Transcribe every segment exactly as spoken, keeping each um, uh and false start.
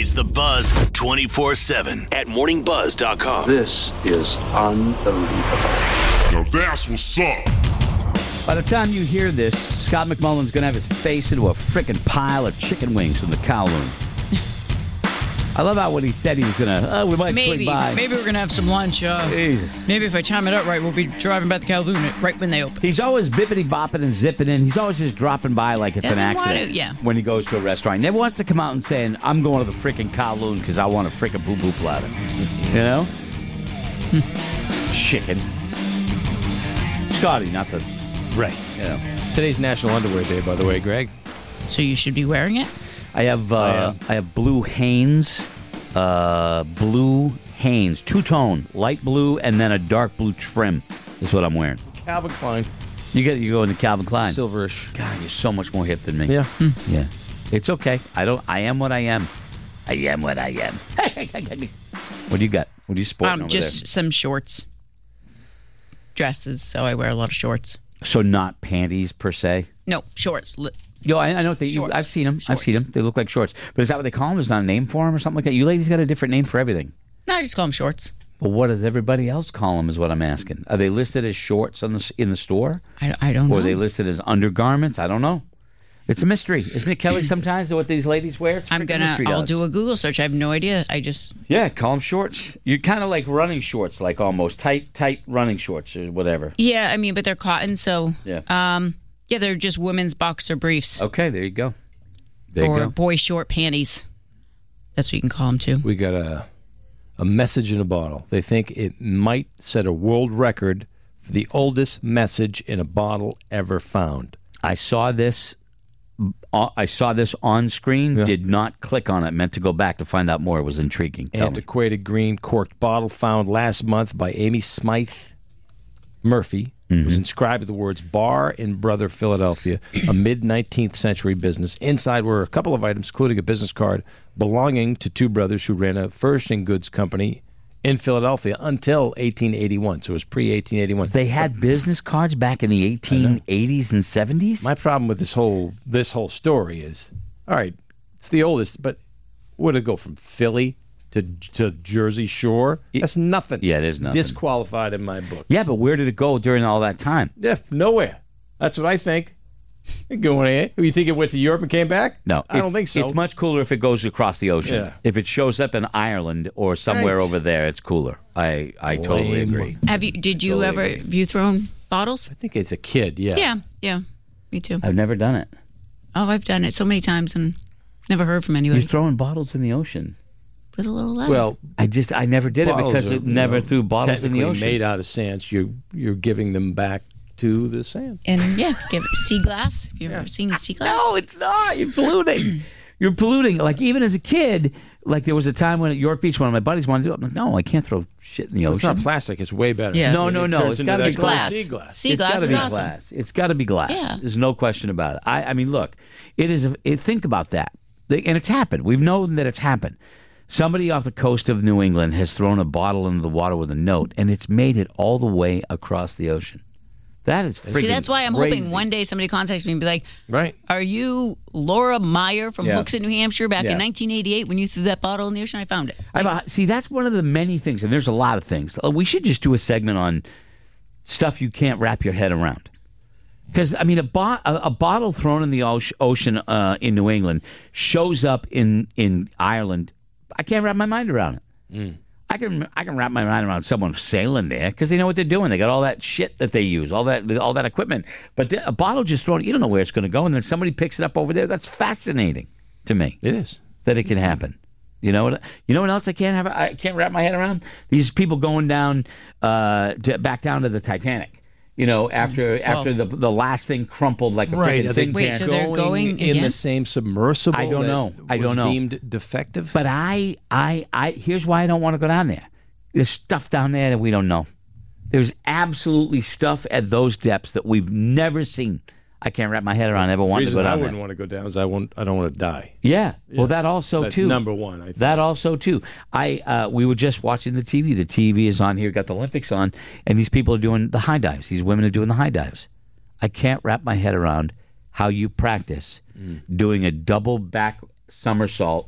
It's The Buzz twenty-four seven at morning buzz dot com. This is unbelievable. Now that's what's up. By the time you hear this, Scott McMullen's going to have his face into a frickin' pile of chicken wings from the Kowloon. I love how when he said he was going to, oh, we might Maybe. swing by. Maybe we're going to have some lunch. Uh, Jesus. Maybe if I time it up right, we'll be driving by the Kowloon right when they open. He's always bippity-bopping and zipping in. He's always just dropping by like it's Doesn't an want accident to, yeah. when he goes to a restaurant. He never wants to come out and saying, I'm going to the frickin' Kowloon because I want a frickin' boo-boo platter. You know? Chicken. Scotty, not the... Right. You know. Today's National Underwear Day, by the way, Greg. So you should be wearing it? I have uh, I am. I have blue Hanes, uh, blue Hanes, two-tone, light blue, and then a dark blue trim is what I'm wearing. Calvin Klein. You get you go into Calvin Klein. Silverish. God, you're so much more hip than me. Yeah. Yeah. It's okay. I don't. I am what I am. I am what I am. What do you got? What are you sporting Um, over just some shorts. Dresses, so I wear a lot of shorts. there? So not panties per se. No, shorts. Li- Yo, I, I know they. Shorts. I've seen them. I've Shorts. seen them. They look like shorts. But is that what they call them? Is not a name for them or something like that? You ladies got a different name for everything. No, I just call them shorts. But what does everybody else call them? Is what I'm asking. Are they listed as shorts on the in the store, I, I don't know. or are they listed as undergarments? I don't know. It's a mystery, isn't it, Kelly? Sometimes what these ladies wear. It's a I'm freaking gonna. mystery to I'll us. do a Google search. I have no idea. I just. Yeah, call them shorts. You're kind of like running shorts, like almost tight, tight running shorts or whatever. Yeah, I mean, but they're cotton, so. Yeah. Um. Yeah, they're just women's boxer briefs Okay, there you go. There or you go. boy short panties. That's what you can call them too. We got a a message in a bottle. They think it might set a world record for the oldest message in a bottle ever found. I saw this. uh, I saw this on screen. Yeah. Did not click on it. Meant to go back to find out more. It was intriguing. Tell me. Antiquated green corked bottle found last month by Amy Smythe Murphy. Mm-hmm. Was inscribed with the words Bar in Brother Philadelphia, a mid-nineteenth century business. Inside were a couple of items, including a business card belonging to two brothers who ran a furnishing goods company in Philadelphia until eighteen eighty-one. So it was pre eighteen eighty-one. They had business cards back in the eighteen eighties and seventies. My problem with this whole this whole story is, all right, it's the oldest, but would it go from Philly to to Jersey Shore? That's nothing. Yeah, it is nothing. Disqualified in my book. Yeah, but where did it go during all that time? Yeah, nowhere. That's what I think. Ain't going anywhere. You think it went to Europe and came back? No, I don't it's- think so. It's much cooler if it goes across the ocean. Yeah. If it shows up in Ireland or somewhere Right. over there, it's cooler. I I totally Lame. agree. Have you? Did you Totally ever? agree. Have you thrown bottles? I think it's a kid. Yeah. Yeah. Yeah. Me too. I've never done it. Oh, I've done it so many times and never heard from You're anybody. throwing bottles in the ocean. With a little leather. Well, I just I never did it bottles because are, it never you know, threw bottles in the technically ocean. made out of sand. You're you're giving them back to the sand. and yeah, give it sea glass. Have you ever seen sea glass? No, it's not. You're polluting. You're polluting. Like even as a kid, like there was a time when at York Beach, one of my buddies wanted to do it. I'm like, no, I can't throw shit in the It's ocean. not plastic. It's way better. Yeah. No, It no, no. turns It's into gotta that be cool glass. Sea glass. Sea It's glass got to is be awesome. glass. It's got to be glass. Yeah. There's no question about it. I, I mean, look, it is. A, it, think about that, and it's happened. We've known that it's happened. Somebody off the coast of New England has thrown a bottle into the water with a note, and it's made it all the way across the ocean. That is freaking See, that's why I'm crazy. hoping one day somebody contacts me and be like, Right. "Are you Laura Meyer from Yeah. Hooksett, New Hampshire, back Yeah. in nineteen eighty-eight when you threw that bottle in the ocean? I found it." I, Like, see, that's one of the many things, and there's a lot of things. We should just do a segment on stuff you can't wrap your head around. Because, I mean, a, bo- a, a bottle thrown in the ocean, ocean uh, in New England shows up in, in Ireland. I can't wrap my mind around it. I can I can wrap my mind around someone sailing there because they know what they're doing. They got all that shit that they use, all that all that equipment. But the, a bottle just thrown, you don't know where it's going to go, and then somebody picks it up over there. That's fascinating to me. It is. That it can happen. You know what? You know what else I can't have? I can't wrap my head around these people going down, uh, to, back down to the Titanic. You know, after after the the last thing crumpled like a Right. friggin' Are they tin Wait, can. so they're going in again? the same submersible? I don't that know. I don't was know. Deemed defective. But I, I, I. Here's why I don't want to go down there. There's stuff down there that we don't know. There's absolutely stuff at those depths that we've never seen. I can't wrap my head around. Never the wanted to reason go I down wouldn't there. want to go down is I won't. I don't want to die. Yeah. Well, that also That's too. number one, I think. That also too. I uh, we were just watching the T V. The T V is on here. Got the Olympics on, and these people are doing the high dives. These women are doing the high dives. I can't wrap my head around how you practice Mm. doing a double back somersault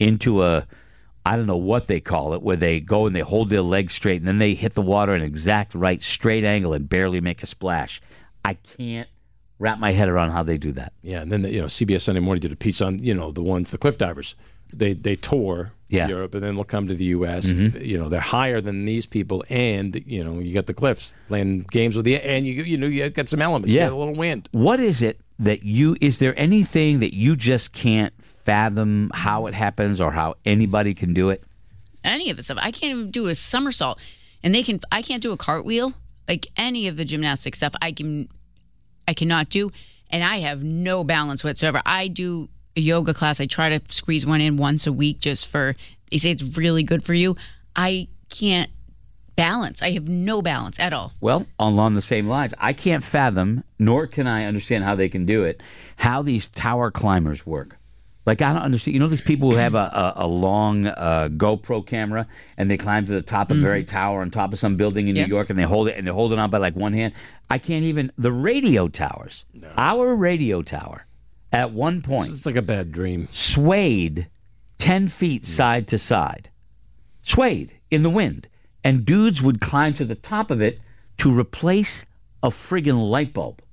into a, I don't know what they call it, where they go and they hold their legs straight and then they hit the water in an exact right straight angle and barely make a splash. I can't wrap my head around how they do that. Yeah, and then the, you know C B S Sunday Morning did a piece on you know the ones the cliff divers. They they tour Yeah. Europe and then they'll come to the U S Mm-hmm. You know they're higher than these people, and you know you got the cliffs playing games with you, and you you know you got some elements. Yeah. You got a little wind. What is it that you, is there anything that you just can't fathom how it happens or how anybody can do it? Any of it stuff. I can't even do a somersault, and they can. I can't do a cartwheel. Like any of the gymnastic stuff, I can. I cannot do, and I have no balance whatsoever. I do a yoga class. I try to squeeze one in once a week, just for. They say it's really good for you. I can't balance. I have no balance at all. Well, along the same lines, I can't fathom, nor can I understand how they can do it, how these tower climbers work. Like, I don't understand. You know these people who have a, a, a long uh, GoPro camera and they climb to the top of a very tower on top of some building in Yeah. New York and they hold it and they're holding on by like one hand. I can't even. The radio towers, our radio tower, at one point It's like a bad dream. swayed ten feet side to side, swayed in the wind, and dudes would climb to the top of it to replace a friggin' light bulb.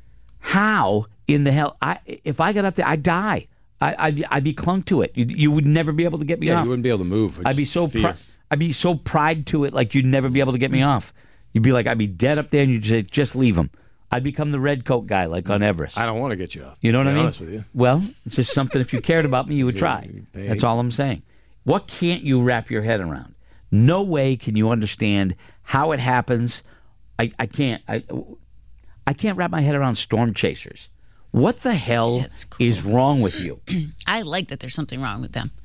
How in the hell? I if I got up there, I'd die. I, I'd, I'd be clung to it. You, you would never be able to get me Yeah, off. you wouldn't be able to move. I'd be so pri- I'd be so pried to it, like you'd never be able to get me off. You'd be like, I'd be dead up there, and you'd say, just leave him. I'd become the red coat guy, like on Everest. I don't want to get you off. You know what to I be mean? Honest with you. Well, it's just something. If you cared about me, you would try. paid. That's all I'm saying. What can't you wrap your head around? No way can you understand how it happens. I, I can't. I, I can't wrap my head around storm chasers. What the hell That's cool. is wrong with you? I like that there's something wrong with them.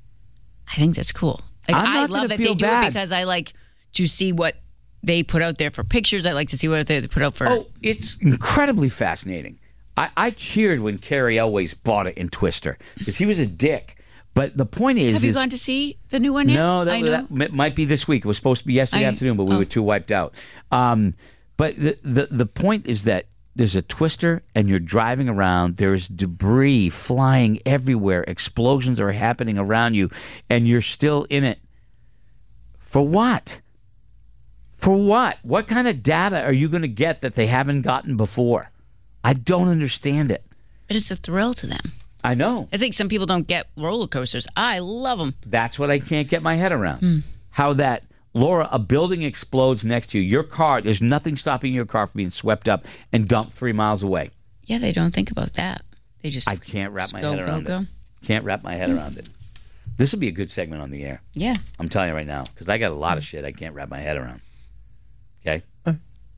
I think that's cool. Like, I'm I not love gonna that feel they do bad. it because I like to see what they put out there for pictures. I like to see what they put out for. Oh, it's incredibly fascinating. I, I cheered when Carrie Elways bought it in Twister because he was a dick. But the point is, Have you is gone to see the new one yet? no, that, I know. that m- might be this week. It was supposed to be yesterday I- afternoon, but we oh. were too wiped out. Um, but the, the the point is that there's a Twister, and you're driving around. There's debris flying everywhere. Explosions are happening around you, and you're still in it. For what? For what? What kind of data are you going to get that they haven't gotten before? I don't understand it. But it's a thrill to them. I know. I think some people don't get roller coasters. I love them. That's what I can't get my head around. Hmm. How that, Laura, a building explodes next to you. Your car, there's nothing stopping your car from being swept up and dumped three miles away. Yeah, they don't think about that. They just I can't wrap just my go, head go, around go. it. Can't wrap my head around it. This will be a good segment on the air. Yeah. I'm telling you right now, because I got a lot of shit I can't wrap my head around. Okay? I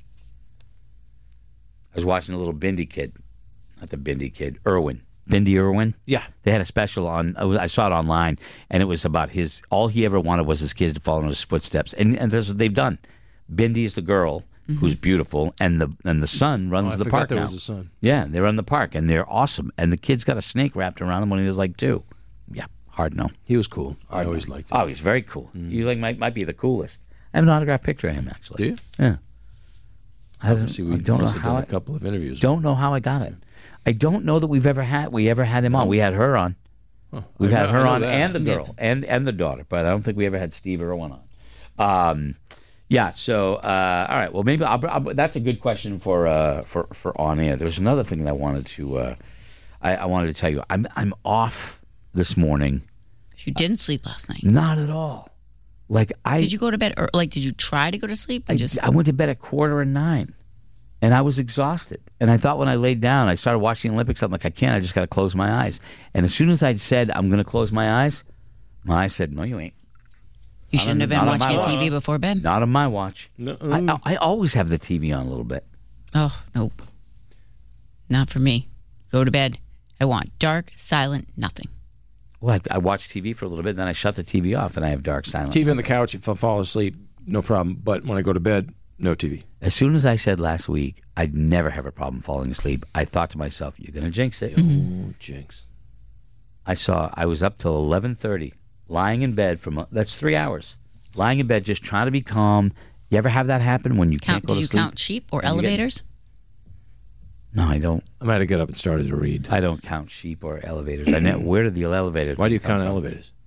was watching a little Bindi kid. Not the Bindi kid. Irwin. Bindi Irwin. Yeah. They had a special on, I saw it online, and it was about his, all he ever wanted was his kids to follow in his footsteps. And, and that's what they've done. Bindi is the girl who's beautiful, and the and the son runs Oh, I the forgot park there now. was a son. Yeah, they run the park, and they're awesome. And the kid's got a snake wrapped around him when he was like two. Yeah, hard no. He was cool. I Hard always no. liked him. Oh, he's very cool. He's like might, might be the coolest. I have an autographed picture of him, actually. Do you? Yeah. I don't, See, I we don't know must have how done I, a couple of interviews. don't know how I got it. I don't know that we've ever had we ever had him on. We had her on. We've I had know- her I know on that. and the Yeah. girl and and the daughter, but I don't think we ever had Steve Irwin on. Um, yeah. So uh, all right. Well, maybe I'll, I'll, that's a good question for uh, for for on air. There's another thing that I wanted to uh, I, I wanted to tell you. I'm I'm off this morning. You didn't sleep last night. Not at all. Like I Did you go to bed? Or like, did you try to go to sleep? I, And just I went to bed at quarter and nine, and I was exhausted. And I thought when I laid down, I started watching the Olympics. I'm like, I can't. I just got to close my eyes. And as soon as I'd said I'm going to close my eyes, my eyes said, "No, you ain't. you shouldn't have been not on watching my a T V watch. before bed. Not on my watch." No. I, I, I always have the T V on a little bit. Oh nope, not for me. Go to bed. I want dark, silent, nothing. Well, I, I watch T V for a little bit, then I shut the T V off, and I have dark silence. T V on the couch, if I fall asleep, no problem. But when I go to bed, no T V. As soon as I said last week, I'd never have a problem falling asleep, I thought to myself, "You're going to jinx it." Oh, jinx. I saw I was up till eleven thirty, lying in bed from that's three hours, lying in bed just trying to be calm. You ever have that happen when you Count? can't go Did to you sleep? count sheep or And you get- elevators? No, I don't. I might have get up and started to read. I don't count sheep or elevators. I know where do the elevators? Why do you come count from? elevators?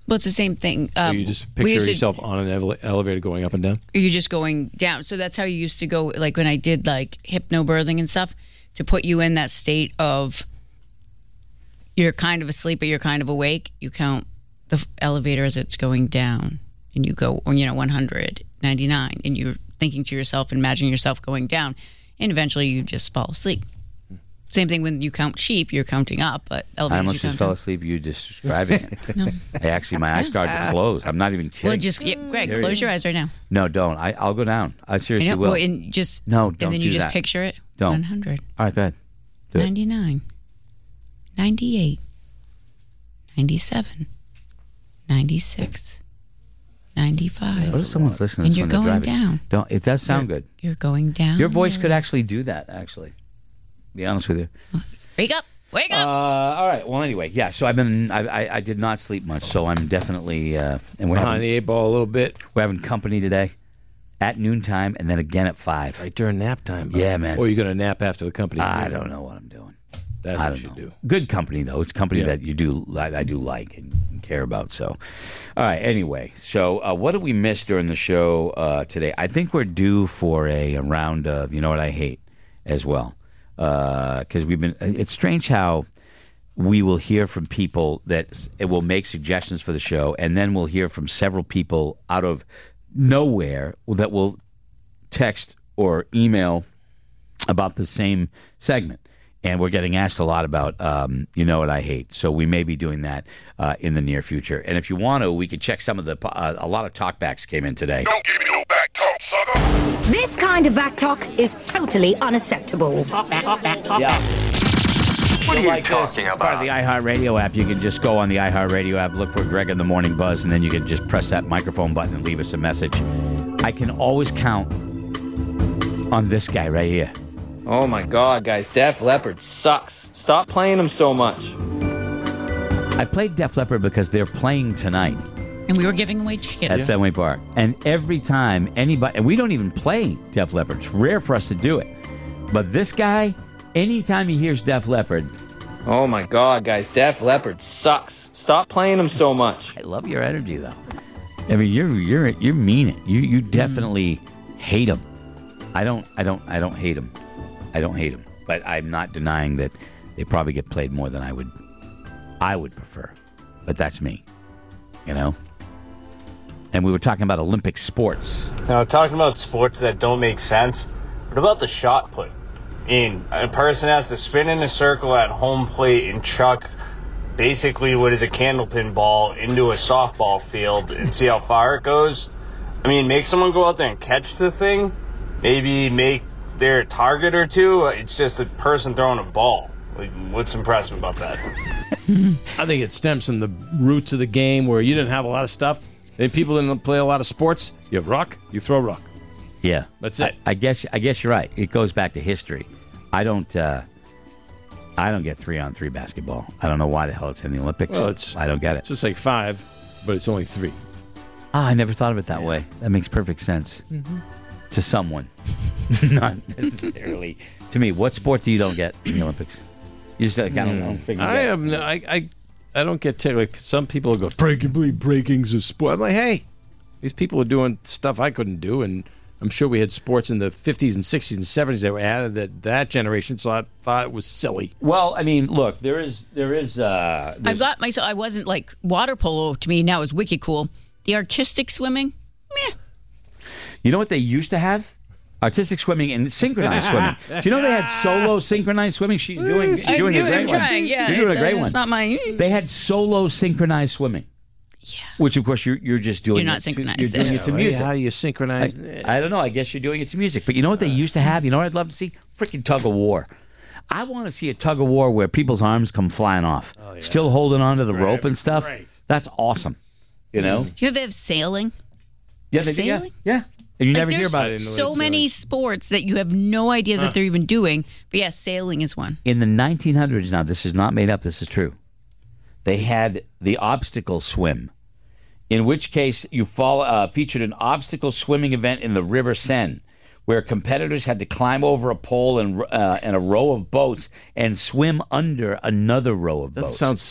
Well, it's the same thing. Or Um, you just we picture used to- yourself on an ele- elevator going up and down? You're just going down. So that's how you used to go, like when I did like hypnobirthing and stuff, to put you in that state of you're kind of asleep but you're kind of awake. You count the f- elevator as it's going down, and you go, you know, one hundred, ninety-nine, and you're thinking to yourself, imagining yourself going down, and eventually you just fall asleep. Same thing when you count sheep, you're counting up, but I elevators almost you just count fell down. asleep. You just describing it. No. I actually, my eyes started to close. I'm not even kidding. Well, just yeah, Greg, Serious. close your eyes right now. No, don't. I, I'll go down. I I seriously know, will. well, and just No, don't and then you do just that. picture it. Don't. one hundred. All right, go ahead. Do it. ninety-nine, ninety-eight, ninety-seven, ninety-six, ninety-five. What if someone's listening? And to you're this when they're going driving? down. Don't. It does sound good. You're going down. Your voice there. could actually do that. Actually, be honest with you. Wake up. Wake Uh, up. all right. Well, anyway, yeah. So I've been. I, I, I did not sleep much. So I'm definitely. Uh, and we're Behind having, the eight ball a little bit. we're having company today, at noontime, and then again at five. Right during nap time. buddy. Yeah, man. Or you're going to nap after the company. I don't know what I'm doing. That's I what don't you know. do. Good company though. It's company Yeah. that you do. I, I do like and, and care about. So, all right. Anyway, so uh, what did we miss during the show uh, today? I think we're due for a, a round of you know what I hate as well, because we've been. It's strange how we will hear from people that it will make suggestions for the show, and then we'll hear from several people out of nowhere that will text or email about the same segment. And we're getting asked a lot about, um, you know what I hate. So we may be doing that uh, in the near future. And if you want to, we could check some of the, uh, a lot of talkbacks came in today. Don't give me no back talk, sucker. This kind of backtalk is totally unacceptable. Yeah. What are you like talking this, about? It's part of the iHeartRadio app. You can just go on the iHeartRadio app, look for Greg in the Morning Buzz, and then you can just press that microphone button and leave us a message. I can always count on this guy right here. Oh my god, guys, Def Leppard sucks. Stop playing him so much. I played Def Leppard because they're playing tonight And we were giving away tickets. at Fenway Park. And every time anybody, and we don't even play Def Leppard. It's rare for us to do it. But this guy, anytime he hears Def Leppard, Oh my god, guys, Def Leppard sucks. Stop playing him so much. I love your energy though. I mean, you're you're you mean it. You you definitely hate him. I don't I don't I don't hate him. I don't hate him. But I'm not denying that they probably get played more than I would I would prefer. But that's me. You know? And we were talking about Olympic sports. Now, talking about sports that don't make sense, what about the shot put? I mean, a person has to spin in a circle at home plate and chuck basically what is a candlepin ball into a softball field and see how far it goes. I mean, make someone go out there and catch the thing, maybe make their target or two. It's just a person throwing a ball. Like, what's impressive about that? I think it stems from the roots of the game where you didn't have a lot of stuff. And people didn't play a lot of sports. You have rock, you throw rock. Yeah. That's it. I, I guess I guess you're right. It goes back to history. I don't uh, I don't get three on three basketball. I don't know why the hell it's in the Olympics. Well, it's- I don't get it. It's just like five, but it's only three. Ah, I never thought of it that way. That makes perfect sense to someone, not necessarily to me. What sport do you don't get in the Olympics? You just like, I don't know. Figure it I out. have no, I, I I don't get ticked. Like some people go, breaking, breaking's a sport. I'm like, hey, these people are doing stuff I couldn't do, and I'm sure we had sports in the fifties and sixties and seventies that were added that that generation thought thought was silly. Well, I mean, look, there is there is. Uh, I've got myself. I wasn't like water polo to me now is wicked cool. The artistic swimming, meh. You know what they used to have? Artistic swimming and synchronized swimming. Do you know they had solo synchronized swimming? She's doing, she's I'm doing a doing- great I'm one. trying, yeah, You're doing a it's, great uh, one. it's not my- They had solo synchronized swimming. Yeah. Which, of course, you're you're just doing. You're not it to- synchronized You're doing there. it to Right? music. How you synchronize? I, I don't know. I guess you're doing it to music. But you know what they used to have? You know what I'd love to see? Freaking tug of war. I want to see a tug of war where people's arms come flying off, still holding onto the rope and stuff. Right. That's awesome. You know? Do you ever have sailing? Yeah, they do. Yeah, Sailing? yeah. And you Like, never hear there's about it. so many sports that you have no idea that they're even doing. But yeah, sailing is one. In the nineteen hundreds, now this is not made up, this is true, they had the obstacle swim, in which case you fall, uh, featured an obstacle swimming event in the River Seine, where competitors had to climb over a pole and, uh, and a row of boats and swim under another row of That boats. sounds safe.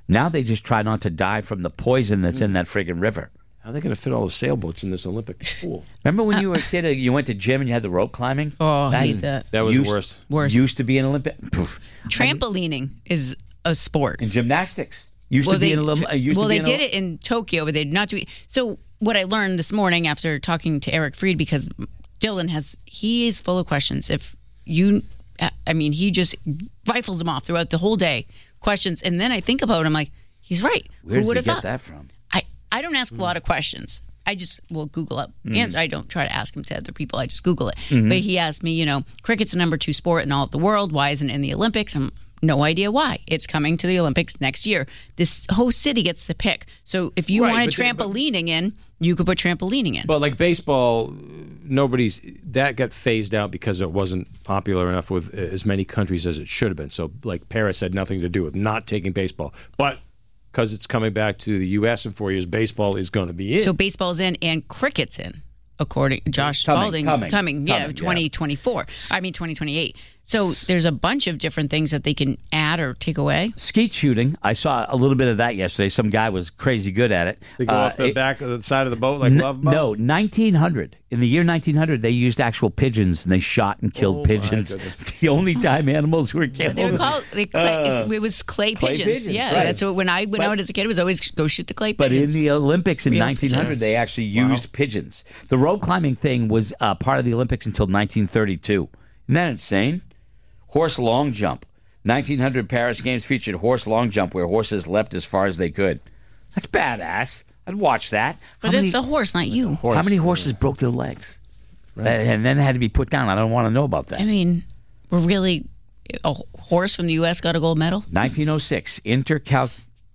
Now they just try not to die from the poison that's in that friggin' river. How are they going to fit all the sailboats in this Olympic pool? Remember when you were a kid, uh, you went to gym and you had the rope climbing? Oh, I hate that. That was used, the worst. Worst. Used to be an Olympic. Poof. Trampolining is a sport. And gymnastics. Used well, to be they, an Olympic. Uh, used well, to be they an did it in Tokyo, but they did not do it. So what I learned this morning after talking to Eric Fried, because Dylan has, he is full of questions. If you, I mean, he just rifles them off throughout the whole day, questions. And then I think about it, I'm like, he's right. Where Who would does he have get thought? that from? I, I don't ask mm. a lot of questions. I just will Google up the answer. I don't try to ask him to other people. I just Google it. Mm-hmm. But he asked me, you know, cricket's the number two sport in all of the world. Why isn't it in the Olympics? I'm no idea why. It's coming to the Olympics next year. This whole city gets to pick. So if you Right, wanted but they- but- trampolining in, you could put trampolining in. But like baseball, nobody's that got phased out because it wasn't popular enough with as many countries as it should have been. So like Paris had nothing to do with not taking baseball, but because it's coming back to the U S in four years, baseball is going to be in. So baseball's in and cricket's in, according Josh Coming, Spalding. coming, yeah, coming, yeah. twenty twenty-four. I mean, twenty twenty-eight. So there's a bunch of different things that they can add or take away. Skeet shooting. I saw a little bit of that yesterday. Some guy was crazy good at it. They go Uh, off the it- back of the side of the boat like N- love boat? No, nineteen hundred. In the year nineteen hundred, they used actual pigeons and they shot and killed Oh, my pigeons. goodness. It's the only time animals were killed. They were called. They clay, Uh, it was clay, clay pigeons. pigeons, Yeah, right. that's what. When I went But- out as a kid, it was always go shoot the clay But pigeons. in the Olympics in Real nineteen hundred, pigeons. they actually used pigeons. The rope climbing thing was uh, part of the Olympics until nineteen thirty-two. Isn't that insane? Horse long jump. nineteen hundred Paris Games featured horse long jump, where horses leapt as far as they could. That's badass. I'd watch that. but How it's many, a horse, not you. how many horses broke their legs? Uh, and then had to be put down. I don't want to know about that. I mean, we're really a horse from the U S got a gold medal. nineteen oh six, intercal,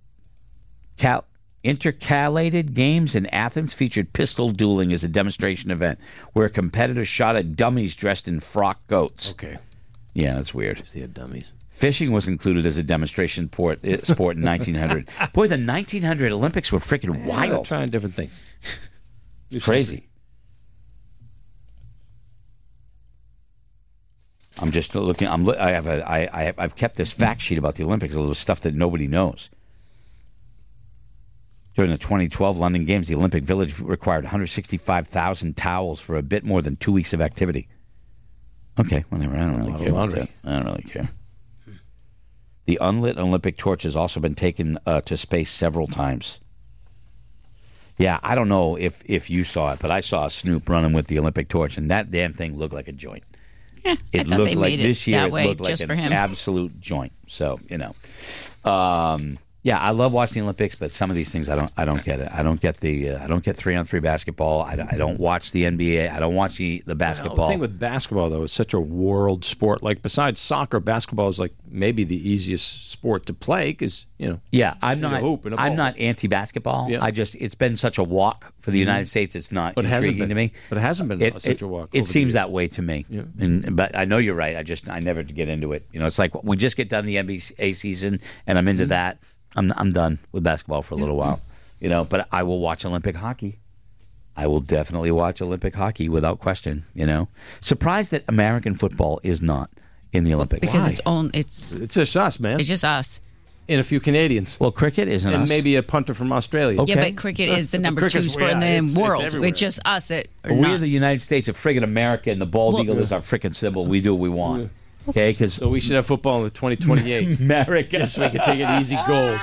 cal, intercalated games in Athens featured pistol dueling as a demonstration event where competitors shot at dummies dressed in frock goats. Okay. Yeah, that's weird. See it dummies. Fishing was included as a demonstration port, uh, sport in nineteen hundred. Boy, the nineteen hundred Olympics were freaking Yeah, wild. trying different things. Crazy. I'm just looking. I'm. lo- I have a. I. I have, I've kept this fact sheet about the Olympics. A little stuff that nobody knows. During the twenty twelve London Games, the Olympic Village required one hundred sixty-five thousand towels for a bit more than two weeks of activity. Okay, whatever. I don't really lot of care. about laundry. that. I don't really care. The unlit Olympic torch has also been taken uh, to space several times. Yeah, I don't know if, if you saw it, but I saw Snoop running with the Olympic torch, and that damn thing looked like a joint. Yeah, It I thought looked they like made this it year. that It way looked like just an for him. absolute joint. So you know, um, yeah, I love watching the Olympics, but some of these things I don't. I don't get it. I don't get the. Uh, I don't get three on three basketball. I, don't- I don't watch the N B A. I don't watch the, the The basketball. thing with basketball, though, it's such a world sport. Like, besides soccer, basketball is like maybe the easiest sport to play because, you know. Yeah, I'm shoot a not. hoop and a I'm ball. not anti-basketball. Yeah. I just it's been such a walk for the United States. It's not But it hasn't intriguing been- to me. but it hasn't been It, such it- a walk It over the seems years. that way to me. Yeah. And but I know you're right. I just I never get into it. You know, it's like we just get done the N B A season, and I'm into Mm-hmm. that. I'm I'm done with basketball for a little while. You know, but I will watch Olympic hockey. I will definitely watch Olympic hockey without question. You know, surprised that American football is not in the Olympics because Why? it's own. It's It's just us, man. it's just us. And a few Canadians. Well, cricket isn't and us. maybe a punter from Australia. Okay. Yeah, but cricket is the number two Cricket's- sport in the yeah, it's- it's world. It's, everywhere. just us that are We're not. the United States of friggin' America, and the bald Well- eagle is our frickin' symbol. We do what we want. Okay, because So we should have football in the twenty twenty-eight. America. Just so we can take it easy gold.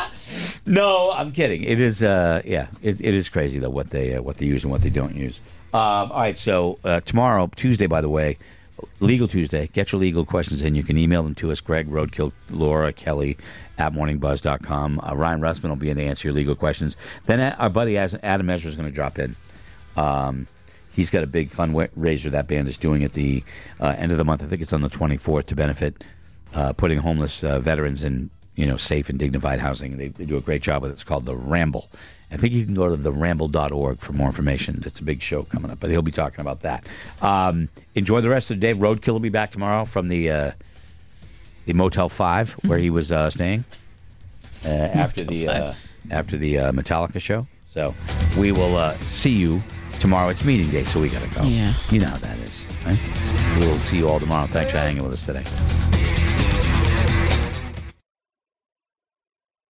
No, I'm kidding. It is, uh, yeah, it, it is crazy though what they uh, what they use and what they don't use. Um, all right, so uh, tomorrow, Tuesday, by the way, Legal Tuesday. Get your legal questions in. You can email them to us, Greg, Roadkill, Laura, Kelly, at morning buzz dot com. Uh, Ryan Russman will be in to answer your legal questions. Then uh, our buddy Adam Ezra is going to drop in. Um, he's got a big fundraiser that band is doing at the uh, end of the month. I think it's on the twenty-fourth to benefit uh, putting homeless uh, veterans in, you know, safe and dignified housing. They, they do a great job with it. It's called The Ramble. I think you can go to the ramble dot org for more information. It's a big show coming up, but he'll be talking about that. Um, enjoy the rest of the day. Roadkill will be back tomorrow from the uh, the Motel Five where he was uh, staying uh, after the uh, after the uh, Metallica show. So we will uh, see you tomorrow. It's meeting day, so we got to go. Yeah. You know how that is, right? We'll see you all tomorrow. Thanks for hanging with us today.